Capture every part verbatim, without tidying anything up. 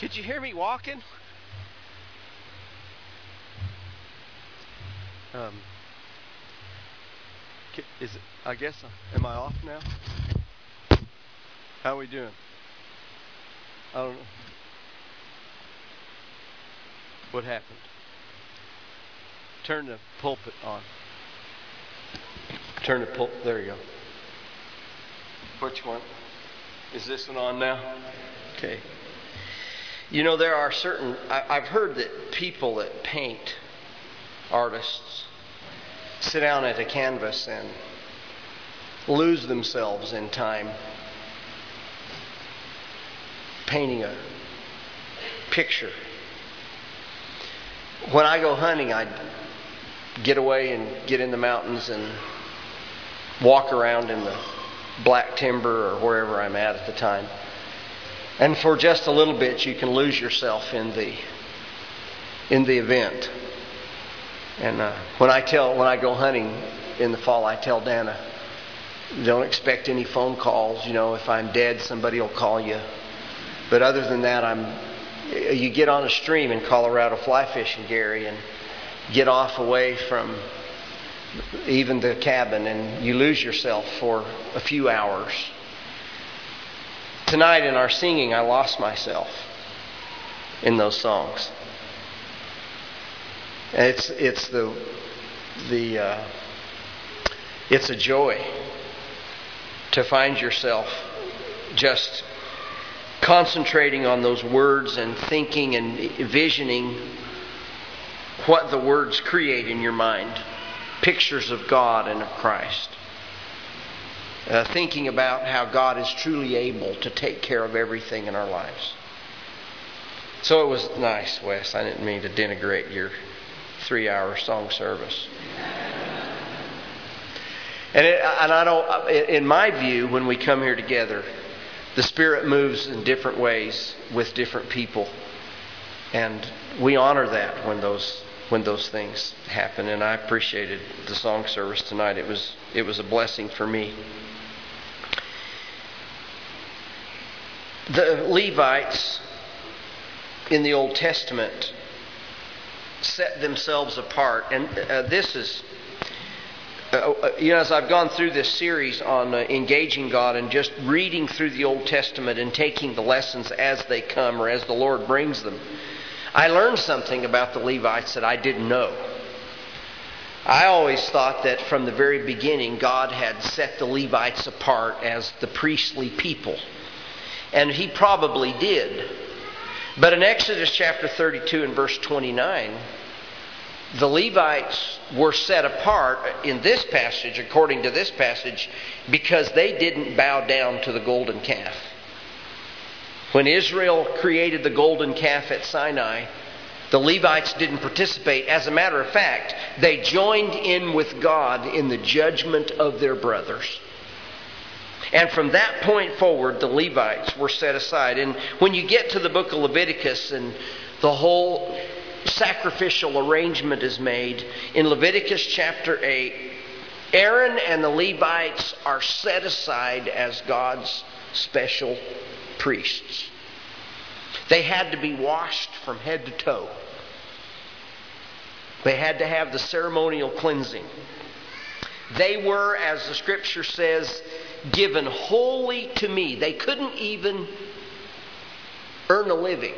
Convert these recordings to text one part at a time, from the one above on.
Could you hear me walking? Um, is it, I guess, am I off now? How are we doing? I don't know. What happened? Turn the pulpit on. Turn the pulpit. There you go. Which one? Is this one on now? Okay. You know, there are certain... I, I've heard that people that paint, artists, sit down at a canvas and lose themselves in time painting a picture. When I go hunting, I get away and get in the mountains and walk around in the black timber or wherever I'm at at the time. And for just a little bit, you can lose yourself in the in the event. And uh, when I tell when I go hunting in the fall, I tell Dana, don't expect any phone calls. You know, if I'm dead, somebody will call you. But other than that, I'm. You get on a stream in Colorado fly fishing, Gary, and get off away from even the cabin, and you lose yourself for a few hours. Tonight in our singing, I lost myself in those songs. And it's it's the the uh, it's a joy to find yourself just concentrating on those words and thinking and visioning what the words create in your mind. Pictures of God and of Christ. Uh, thinking about how God is truly able to take care of everything in our lives. So it was nice, Wes. I didn't mean to denigrate your three-hour song service. And, it, and I don't. In my view, when we come here together, the Spirit moves in different ways with different people, and we honor that when those when those things happen. And I appreciated the song service tonight. It was it was a blessing for me. The Levites in the Old Testament set themselves apart, and uh, this is. Uh, you know, as I've gone through this series on uh, engaging God and just reading through the Old Testament and taking the lessons as they come or as the Lord brings them, I learned something about the Levites that I didn't know. I always thought that from the very beginning God had set the Levites apart as the priestly people. And He probably did. But in Exodus chapter thirty-two and verse twenty-nine, the Levites were set apart in this passage, according to this passage, because they didn't bow down to the golden calf. When Israel created the golden calf at Sinai, the Levites didn't participate. As a matter of fact, they joined in with God in the judgment of their brothers. And from that point forward, the Levites were set aside. And when you get to the book of Leviticus and the whole sacrificial arrangement is made, in Leviticus chapter eight, Aaron and the Levites are set aside as God's special priests. They had to be washed from head to toe. They had to have the ceremonial cleansing. They were, as the scripture says, given wholly to me. They couldn't even earn a living.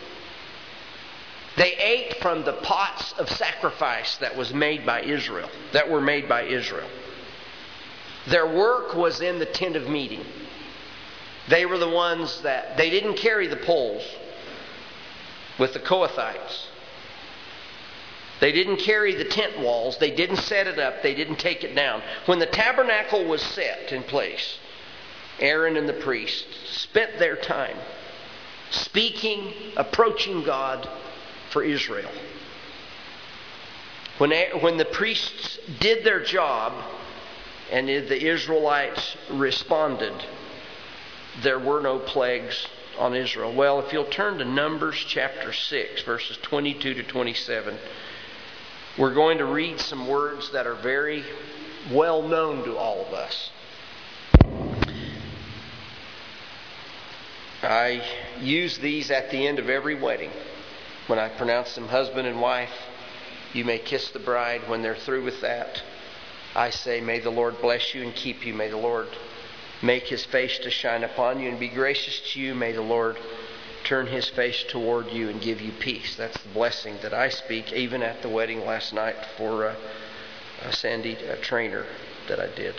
They ate from the pots of sacrifice that was made by Israel, that were made by Israel. Their work was in the tent of meeting. They were the ones that, they didn't carry the poles with the Kohathites. They didn't carry the tent walls. They didn't set it up. They didn't take it down. When the tabernacle was set in place, Aaron and the priests spent their time speaking, approaching God for Israel. When, when the priests did their job and the Israelites responded, there were no plagues on Israel. Well, if you'll turn to Numbers chapter six, verses twenty-two to twenty-seven, we're going to read some words that are very well known to all of us. I use these at the end of every wedding. When I pronounce them husband and wife, you may kiss the bride. When they're through with that, I say, may the Lord bless you and keep you. May the Lord make His face to shine upon you and be gracious to you. May the Lord turn His face toward you and give you peace. That's the blessing that I speak, even at the wedding last night for uh, uh, Sandy uh, Trainer that I did.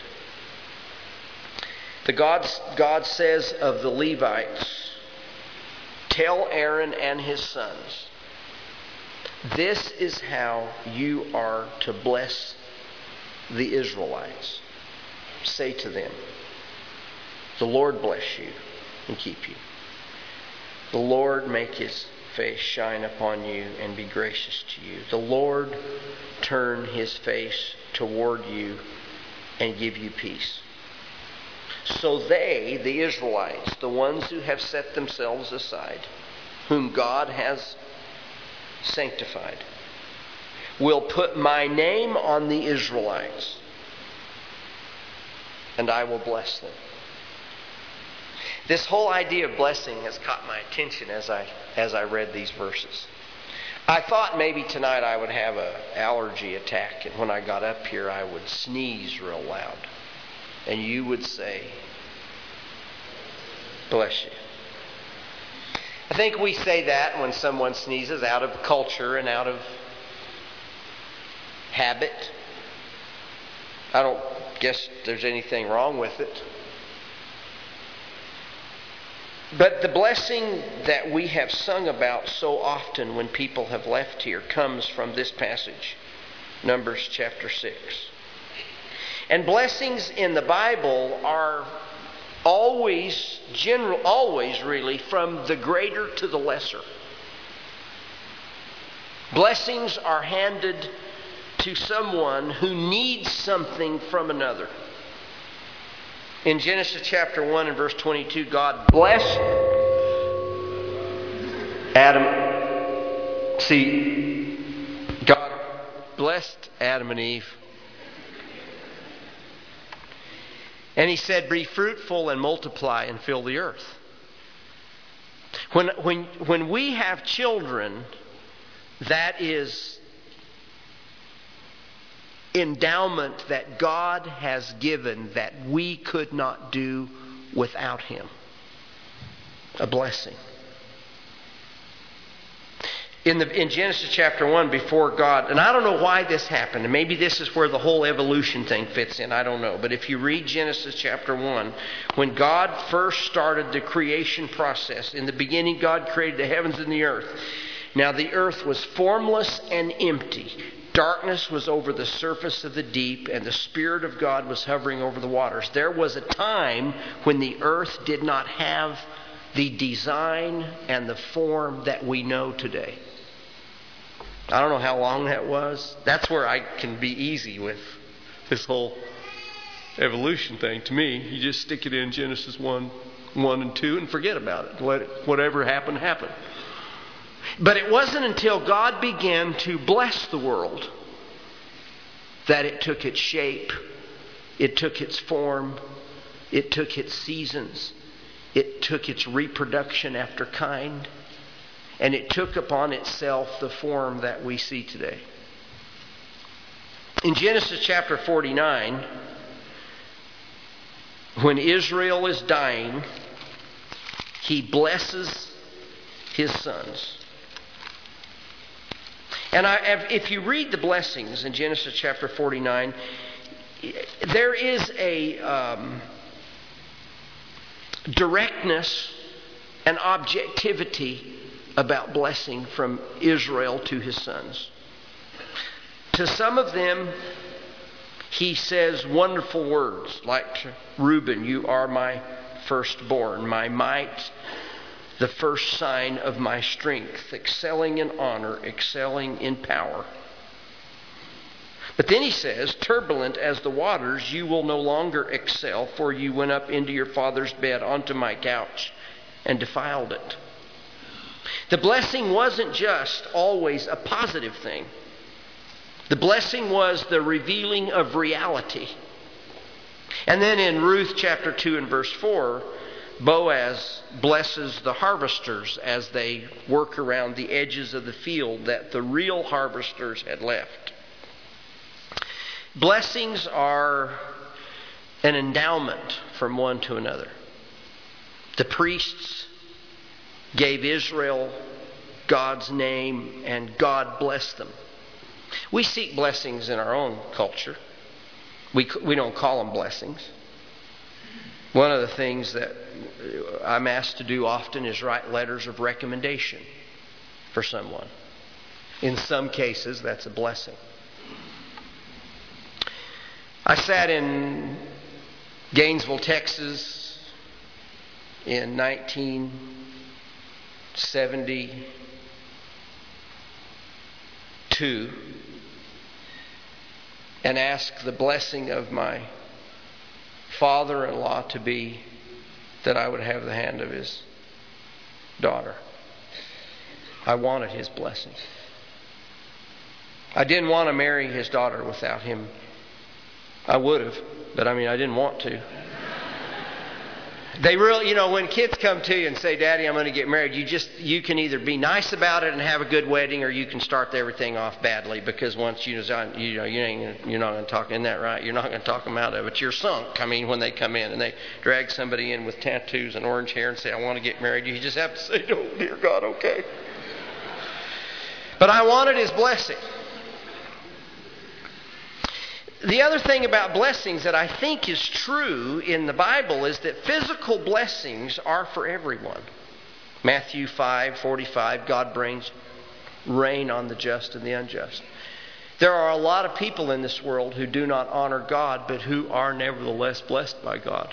The God, God says of the Levites, tell Aaron and his sons, this is how you are to bless the Israelites. Say to them, the Lord bless you and keep you. The Lord make His face shine upon you and be gracious to you. The Lord turn His face toward you and give you peace. So they, the Israelites, the ones who have set themselves aside, whom God has sanctified, will put my name on the Israelites, and I will bless them. This whole idea of blessing has caught my attention as I as I read these verses. I thought maybe tonight I would have an allergy attack, and when I got up here I would sneeze real loud. And you would say, bless you. I think we say that when someone sneezes out of culture and out of habit. I don't guess there's anything wrong with it. But the blessing that we have sung about so often when people have left here comes from this passage, Numbers chapter six. And blessings in the Bible are always, general, always really, from the greater to the lesser. Blessings are handed to someone who needs something from another. In Genesis chapter one and verse twenty-two, God blessed Adam. See, God blessed Adam and Eve. And He said, be fruitful and multiply and fill the earth. When, when, when we have children, that is endowment that God has given that we could not do without Him. A blessing. In, the, in Genesis chapter one, before God, and I don't know why this happened, and maybe this is where the whole evolution thing fits in, I don't know. But if you read Genesis chapter one, when God first started the creation process, in the beginning God created the heavens and the earth. Now the earth was formless and empty. Darkness was over the surface of the deep, and the Spirit of God was hovering over the waters. There was a time when the earth did not have the design and the form that we know today. I don't know how long that was. That's where I can be easy with this whole evolution thing. To me, you just stick it in Genesis one, one and two and forget about it. Let it, whatever happened, happened. But it wasn't until God began to bless the world that it took its shape, it took its form, it took its seasons, it took its reproduction after kind, and it took upon itself the form that we see today. In Genesis chapter forty-nine, when Israel is dying, He blesses His sons. And I, if you read the blessings in Genesis chapter forty-nine, there is a um, directness and objectivity about blessing from Israel to his sons. To some of them, He says wonderful words like, Reuben, you are my firstborn, my might, the first sign of my strength, excelling in honor, excelling in power. But then He says, turbulent as the waters, you will no longer excel, for you went up into your father's bed onto my couch and defiled it. The blessing wasn't just always a positive thing. The blessing was the revealing of reality. And then in Ruth chapter two and verse four, Boaz blesses the harvesters as they work around the edges of the field that the real harvesters had left. Blessings are an endowment from one to another. The priests gave Israel God's name, and God blessed them. We seek blessings in our own culture. We, we don't call them blessings. One of the things that I'm asked to do often is write letters of recommendation for someone. In some cases, that's a blessing. I sat in Gainesville, Texas in nineteen seventy-two and asked the blessing of my father-in-law to be that I would have the hand of his daughter. I wanted his blessing. I didn't want to marry his daughter without him. I would have, but I mean, I didn't want to. They really, you know, when kids come to you and say, Daddy, I'm going to get married, you just, you can either be nice about it and have a good wedding, or you can start everything off badly, because once you design, you know, you ain't, you're not going to talk, isn't that right? You're not going to talk them out of it. You're sunk. I mean, when they come in and they drag somebody in with tattoos and orange hair and say, I want to get married, you just have to say, oh, dear God, okay. But I wanted his blessing. The other thing about blessings that I think is true in the Bible is that physical blessings are for everyone. Matthew five forty-five, God brings rain on the just and the unjust. There are a lot of people in this world who do not honor God, but who are nevertheless blessed by God.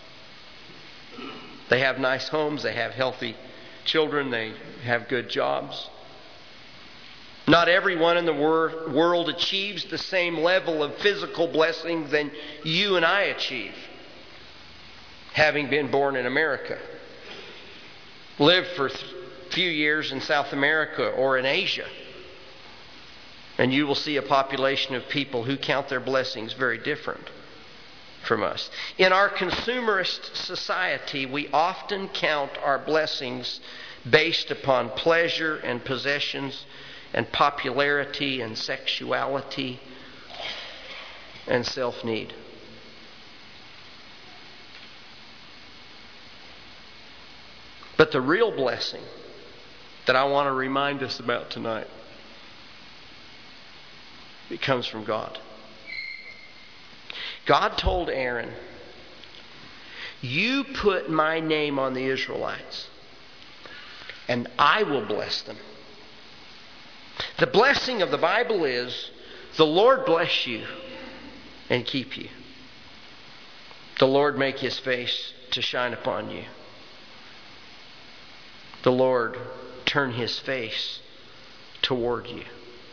They have nice homes, they have healthy children, they have good jobs. Not everyone in the wor- world achieves the same level of physical blessing than you and I achieve, having been born in America. Lived for a th- few years in South America or in Asia, and you will see a population of people who count their blessings very different from us. In our consumerist society, we often count our blessings based upon pleasure and possessions and popularity and sexuality and self-need. But the real blessing that I want to remind us about tonight, it comes from God. God told Aaron, you put my name on the Israelites, and I will bless them. The blessing of the Bible is, the Lord bless you and keep you. The Lord make his face to shine upon you. The Lord turn his face toward you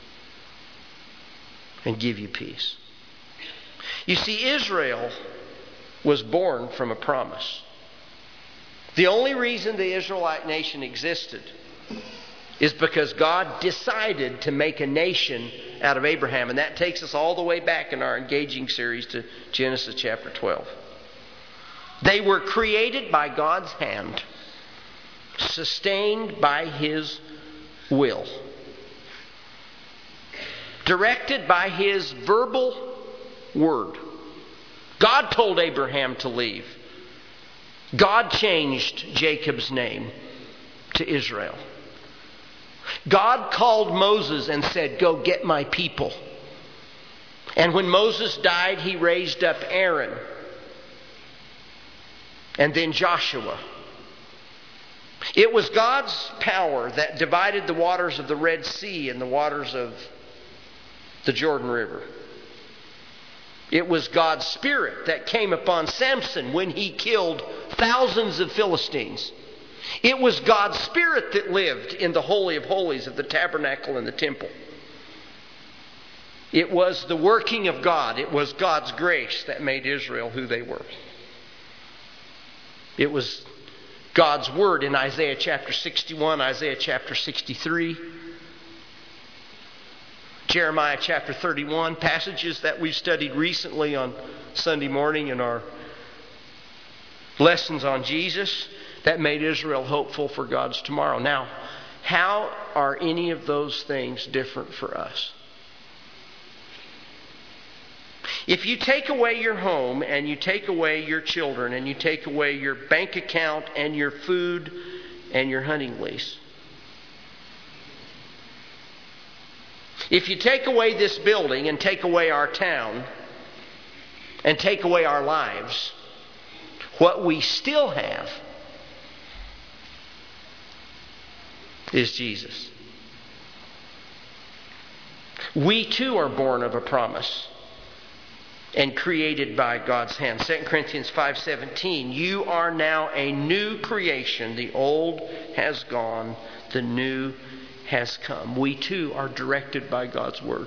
and give you peace. You see, Israel was born from a promise. The only reason the Israelite nation existed is because God decided to make a nation out of Abraham. And that takes us all the way back in our engaging series to Genesis chapter twelve. They were created by God's hand, sustained by his will, directed by his verbal word. God told Abraham to leave. God changed Jacob's name to Israel. God called Moses and said, go get my people. And when Moses died, he raised up Aaron and then Joshua. It was God's power that divided the waters of the Red Sea and the waters of the Jordan River. It was God's Spirit that came upon Samson when he killed thousands of Philistines. It was God's Spirit that lived in the Holy of Holies of the tabernacle and the temple. It was the working of God. It was God's grace that made Israel who they were. It was God's Word in Isaiah chapter sixty-one, Isaiah chapter sixty-three, Jeremiah chapter thirty-one, passages that we've studied recently on Sunday morning in our lessons on Jesus that made Israel hopeful for God's tomorrow. Now, how are any of those things different for us? If you take away your home and you take away your children and you take away your bank account and your food and your hunting lease, if you take away this building and take away our town and take away our lives, what we still have is Jesus. We too are born of a promise and created by God's hand. Second Corinthians five seventeen, you are now a new creation. The old has gone, the new has come. We too are directed by God's Word.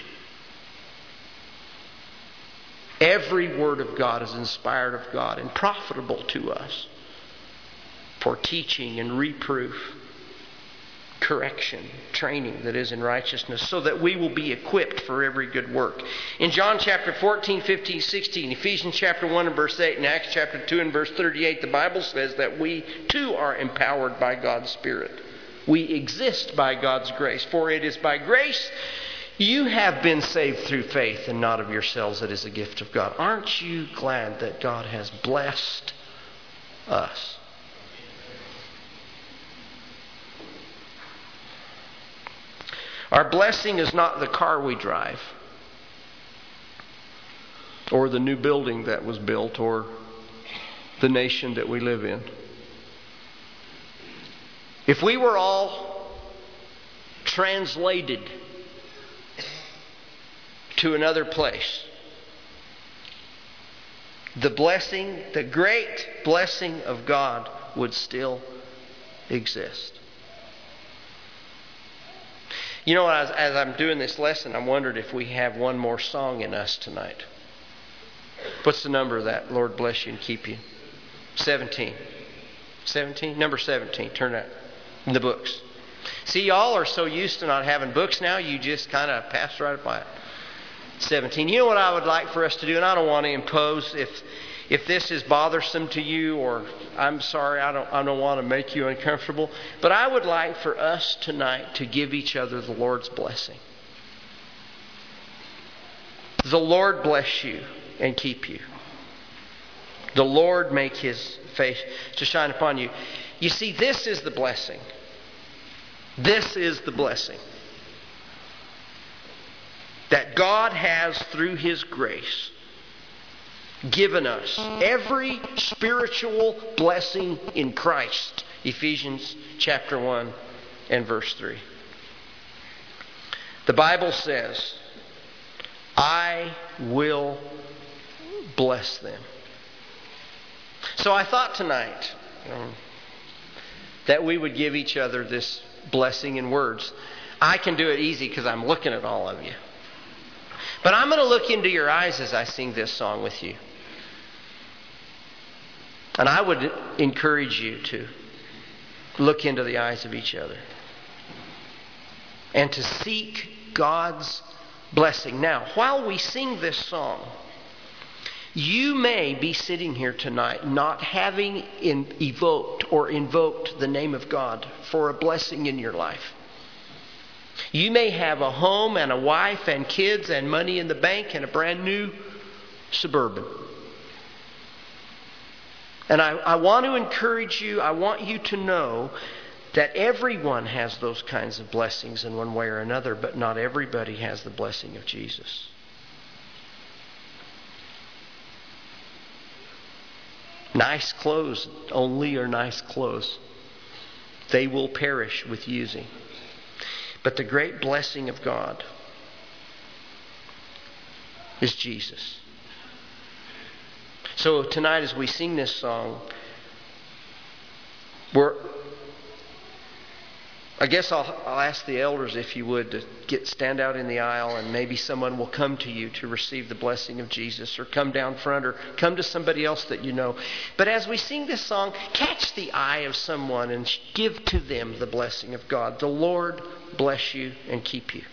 Every word of God is inspired of God and profitable to us for teaching and reproof, correction, training that is in righteousness, so that we will be equipped for every good work. In John chapter fourteen, fifteen, sixteen, Ephesians chapter one and verse eight, and Acts chapter two and verse thirty-eight, the Bible says that we too are empowered by God's Spirit. We exist by God's grace. For it is by grace you have been saved through faith, and not of yourselves. It is a gift of God. Aren't you glad that God has blessed us? Our blessing is not the car we drive, or the new building that was built, or the nation that we live in. If we were all translated to another place, the blessing, the great blessing of God would still exist. You know, as, as I'm doing this lesson, I'm wondering if we have one more song in us tonight. What's the number of that? Lord bless you and keep you. seventeen. seventeen? Number seventeen. Turn that in the books. See, y'all are so used to not having books now, you just kind of pass right by it. seventeen. You know what I would like for us to do, and I don't want to impose. If if this is bothersome to you, or I'm sorry, I don't I don't want to make you uncomfortable, but I would like for us tonight to give each other the Lord's blessing. The Lord bless you and keep you. The Lord make His face to shine upon you. You see, this is the blessing. This is the blessing that God has, through His grace, given us. Every spiritual blessing in Christ. Ephesians chapter one and verse three. The Bible says, I will bless them. So I thought tonight um, that we would give each other this blessing in words. I can do it easy because I'm looking at all of you. But I'm going to look into your eyes as I sing this song with you. And I would encourage you to look into the eyes of each other and to seek God's blessing. Now, while we sing this song, you may be sitting here tonight not having in, evoked or invoked the name of God for a blessing in your life. You may have a home and a wife and kids and money in the bank and a brand new Suburban. And I, I want to encourage you, I want you to know that everyone has those kinds of blessings in one way or another, but not everybody has the blessing of Jesus. Nice clothes only are nice clothes. They will perish with using. But the great blessing of God is Jesus. So tonight as we sing this song, we're, I guess I'll, I'll ask the elders, if you would, to get stand out in the aisle, and maybe someone will come to you to receive the blessing of Jesus, or come down front, or come to somebody else that you know. But as we sing this song, catch the eye of someone and give to them the blessing of God. The Lord bless you and keep you.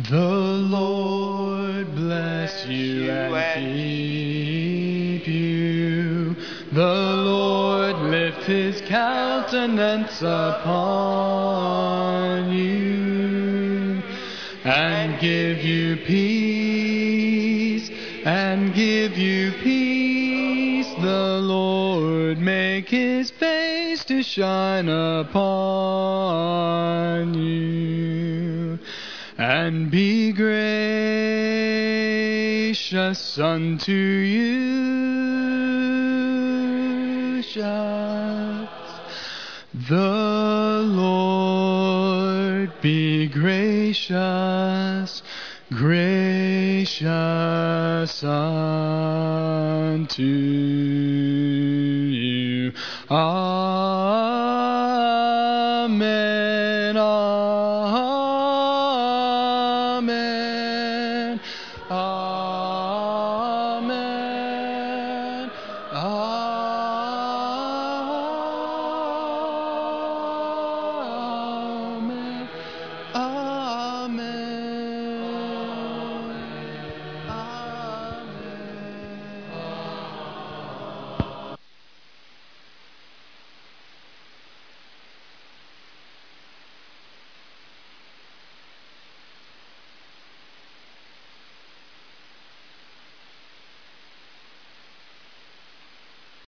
The Lord bless you and keep you. The Lord lift his countenance upon you and give you peace, and give you peace. The Lord make his face to shine upon you and be gracious unto you. Shut the Lord be gracious, gracious unto you. Amen.